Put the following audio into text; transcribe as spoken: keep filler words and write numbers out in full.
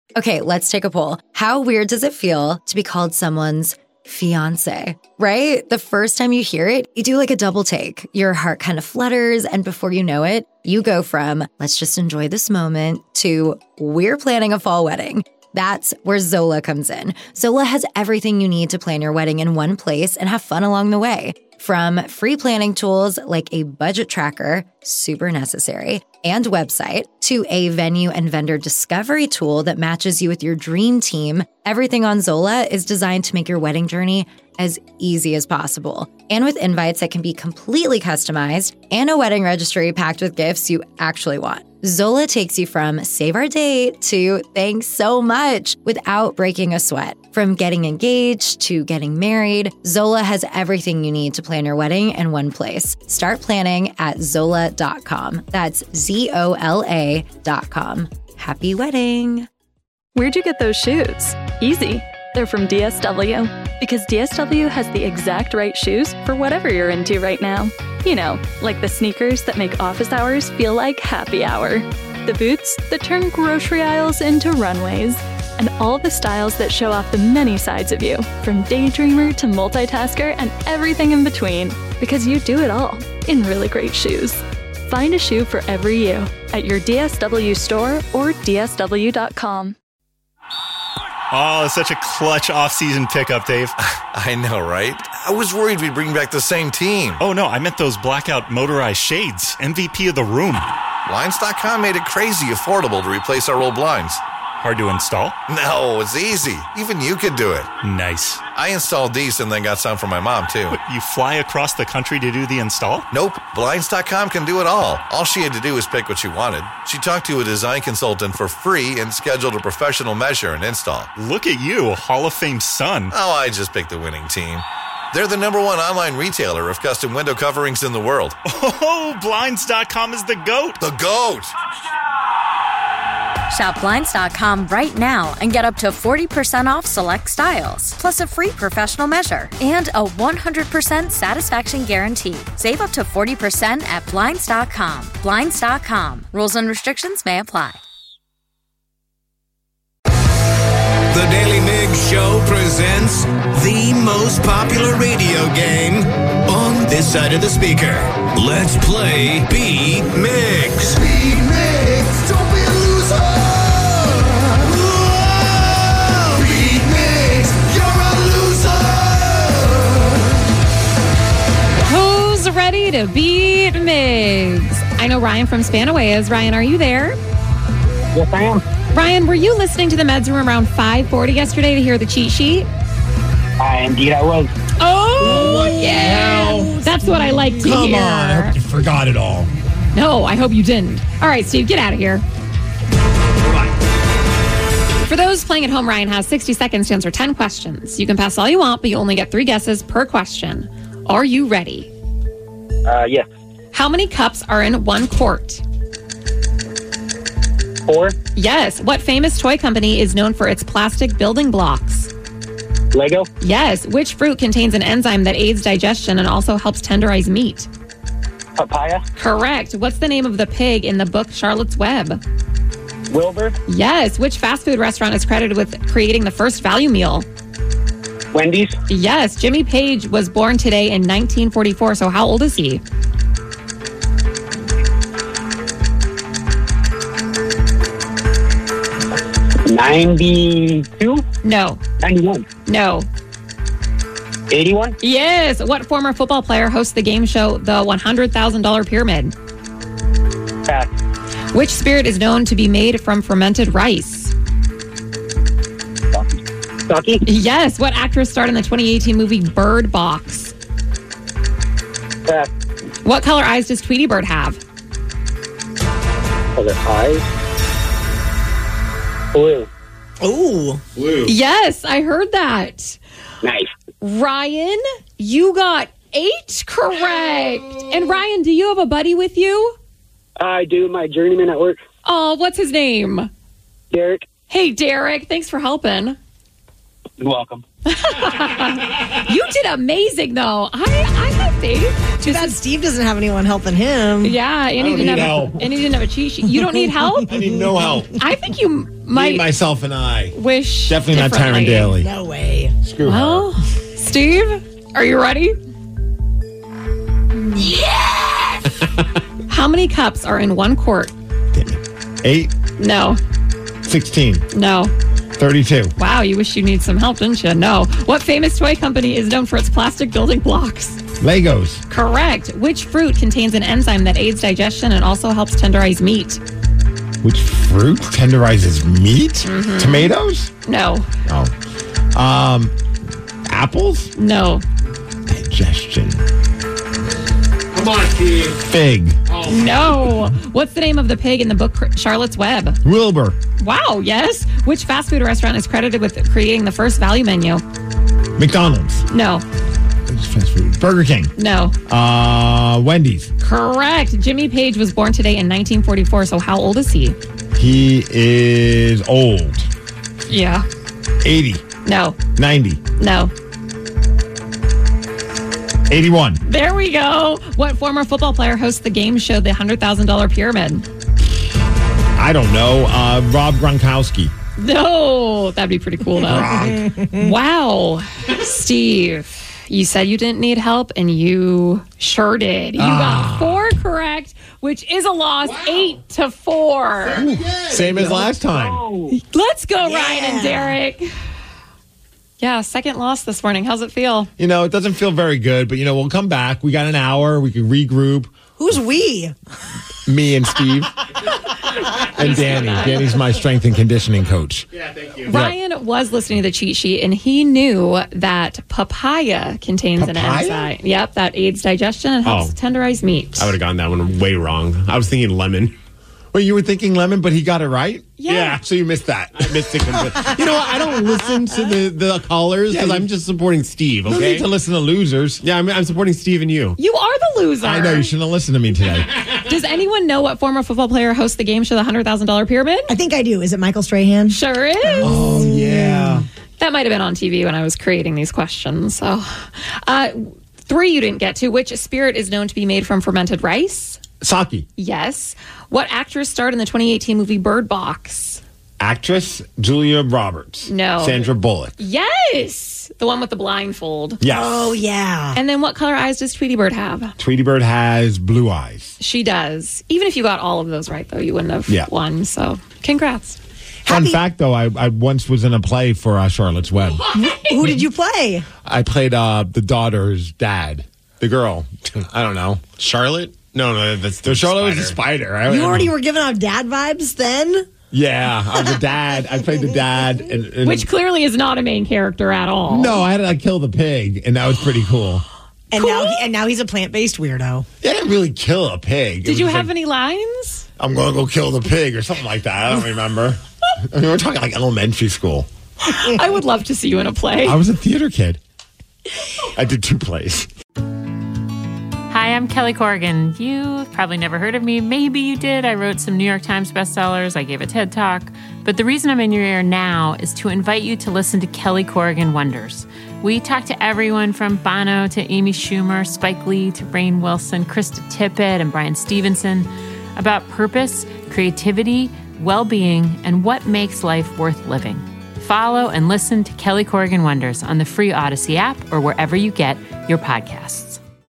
Okay, let's take a poll. How weird does it feel to be called someone's fiance, right? The first time you hear it, you do like a double take. Your heart kind of flutters, and before you know it, you go from, let's just enjoy this moment, to we're planning a fall wedding. That's where Zola comes in. Zola has everything you need to plan your wedding in one place and have fun along the way. From free planning tools like a budget tracker, super necessary, and website, to a venue and vendor discovery tool that matches you with your dream team, everything on Zola is designed to make your wedding journey as easy as possible. And with invites that can be completely customized and a wedding registry packed with gifts you actually want. Zola takes you from save our date to thanks so much without breaking a sweat. From getting engaged to getting married, Zola has everything you need to plan your wedding in one place. Start planning at Zola dot com. That's Z O L A dot com. Happy wedding. Where'd you get those shoes? Easy. They're from D S W. Because D S W has the exact right shoes for whatever you're into right now. You know, like the sneakers that make office hours feel like happy hour. The boots that turn grocery aisles into runways. And all the styles that show off the many sides of you, from daydreamer to multitasker and everything in between. Because you do it all in really great shoes. Find a shoe for every you at your D S W store or D S W dot com. Oh, it's such a clutch off-season pickup, Dave. I know, right? I was worried we'd bring back the same team. Oh, no, I meant those blackout motorized shades. M V P of the room. Blinds dot com made it crazy affordable to replace our old blinds. Hard to install? No, it's easy. Even you could do it. Nice. I installed these and then got some for my mom, too. But you fly across the country to do the install? Nope. Blinds dot com can do it all. All she had to do was pick what she wanted. She talked to a design consultant for free and scheduled a professional measure and install. Look at you, Hall of Fame son. Oh, I just picked the winning team. They're the number one online retailer of custom window coverings in the world. Oh, Blinds dot com is the GOAT. The GOAT! Shop Blinds dot com right now and get up to forty percent off select styles, plus a free professional measure and a one hundred percent satisfaction guarantee. Save up to forty percent at Blinds dot com. Blinds dot com. Rules and restrictions may apply. The Daily Migs Show presents the most popular radio game on this side of the speaker. Let's play Beat Migs. Beat Migs, don't be a loser. Whoa! Beat Migs, you're a loser. Who's ready to beat Migs? I know Ryan from Spanaway is. Ryan, are you there? Yes, I am. Ryan, were you listening to the Meds Room around five forty yesterday to hear the cheat sheet? Uh, indeed, I was. Oh, what yeah. That's what I like to Come hear. on, I hope you forgot it all. No, I hope you didn't. All right, Steve, get out of here. For those playing at home, Ryan has sixty seconds to answer ten questions. You can pass all you want, but you only get three guesses per question. Are you ready? Uh, yes. How many cups are in one quart? Four. Yes. What famous toy company is known for its plastic building blocks? Lego. Yes. Which fruit contains an enzyme that aids digestion and also helps tenderize meat? Papaya. Correct. What's the name of the pig in the book Charlotte's Web? Wilbur. Yes. Which fast food restaurant is credited with creating the first value meal? Wendy's. Yes. Jimmy Page was born today in nineteen forty-four, so how old is he? ninety-two? No. ninety-one? No. eighty-one? Yes. What former football player hosts the game show The one hundred thousand dollars Pyramid? Pass. Which spirit is known to be made from fermented rice? Stucky? Yes. What actress starred in the twenty eighteen movie Bird Box? Pass. What color eyes does Tweety Bird have? Color eyes? Blue. Ooh. Blue. Yes, I heard that. Nice. Ryan, you got eight correct. And Ryan, do you have a buddy with you? I do. My journeyman at work. Oh, what's his name? Derek. Hey, Derek. Thanks for helping. You're welcome. You did amazing, though. I, I have faith. Too bad Steve doesn't have anyone helping him. Yeah, and he, don't didn't need have help. A, and he didn't have a cheat sheet. You don't need help? I need no help. I think you might Me, myself, and I. wish Definitely not Tyron differently. Daly. No way. Screw Well, her. Steve, are you ready? Yes! How many cups are in one quart? Eight, No. sixteen, No. thirty-two. Wow, you wish you need some help, didn't you? No. What famous toy company is known for its plastic building blocks? Legos. Correct. Which fruit contains an enzyme that aids digestion and also helps tenderize meat? Which fruit tenderizes meat? Mm-hmm. Tomatoes? No. Oh. Um, apples? No. Digestion. Come on, Steve. Fig. No. What's the name of the pig in the book Charlotte's Web? Wilbur. Wow, yes. Which fast food restaurant is credited with creating the first value menu? McDonald's. No. It's fast food. Burger King. No. Uh, Wendy's. Correct. Jimmy Page was born today in nineteen forty-four, so how old is he? He is old. Yeah. eighty. No. ninety. No. eighty-one. There we go. What former football player hosts the game show The one hundred thousand dollars Pyramid? I don't know. Uh, Rob Gronkowski. No. That'd be pretty cool, though. Gronk. Wow. Steve, you said you didn't need help, and you sure did. You Ah. got four correct, which is a loss, eight to four. Same as last time. Let's go, Ryan and Derek. Yeah, second loss this morning. How's it feel? You know, it doesn't feel very good, but, you know, we'll come back. We got an hour. We can regroup. Who's we? Me and Steve. And Danny. Danny's my strength and conditioning coach. Yeah, thank you. Ryan was listening to the cheat sheet, and he knew that papaya contains an Papaya? enzyme. Yep, that aids digestion and helps Oh. tenderize meat. I would have gotten that one way wrong. I was thinking lemon. Well, you were thinking lemon, but he got it right? Yeah. So you missed that. I missed it completely. You know what? I don't listen to the, the callers because Yeah, you- I'm just supporting Steve, No okay? need to listen to losers. Yeah, I'm, I'm supporting Steve and you. You are the loser. I know. You shouldn't have listened to me today. Does anyone know what former football player hosts the game show The one hundred thousand dollars Pyramid? I think I do. Is it Michael Strahan? Sure is. Oh, yeah. That might have been on T V when I was creating these questions. So, uh, three you didn't get to. Which spirit is known to be made from fermented rice? Saki. Yes. What actress starred in the twenty eighteen movie Bird Box? Actress Julia Roberts. No. Sandra Bullock. Yes. The one with the blindfold. Yes. Oh, yeah. And then what color eyes does Tweety Bird have? Tweety Bird has blue eyes. She does. Even if you got all of those right, though, you wouldn't have Yeah. won. So, congrats. Fun fact, though, I, I once was in a play for uh, Charlotte's Web. Who did you play? I played uh, the daughter's dad, the girl. I don't know. Charlotte? No, no, that's the So Charlotte was spider. a spider. I, You I already know. were giving out dad vibes then? Yeah, I was a dad. I played the dad. And, and Which clearly is not a main character at all. No, I had to like, kill the pig, and that was pretty cool. And now he, and now he's a plant-based weirdo. I didn't really kill a pig. It Did was you just have like, any lines? I'm going to go kill the pig or something like that. I don't remember. I mean, we're talking like elementary school. I would love to see you in a play. I was a theater kid. I did two plays. Hi, I'm Kelly Corrigan. You've probably never heard of me. Maybe you did. I wrote some New York Times bestsellers. I gave a TED Talk. But the reason I'm in your ear now is to invite you to listen to Kelly Corrigan Wonders. We talk to everyone from Bono to Amy Schumer, Spike Lee to Rainn Wilson, Krista Tippett, and Brian Stevenson about purpose, creativity, well-being, and what makes life worth living. Follow and listen to Kelly Corrigan Wonders on the free Odyssey app or wherever you get your podcasts.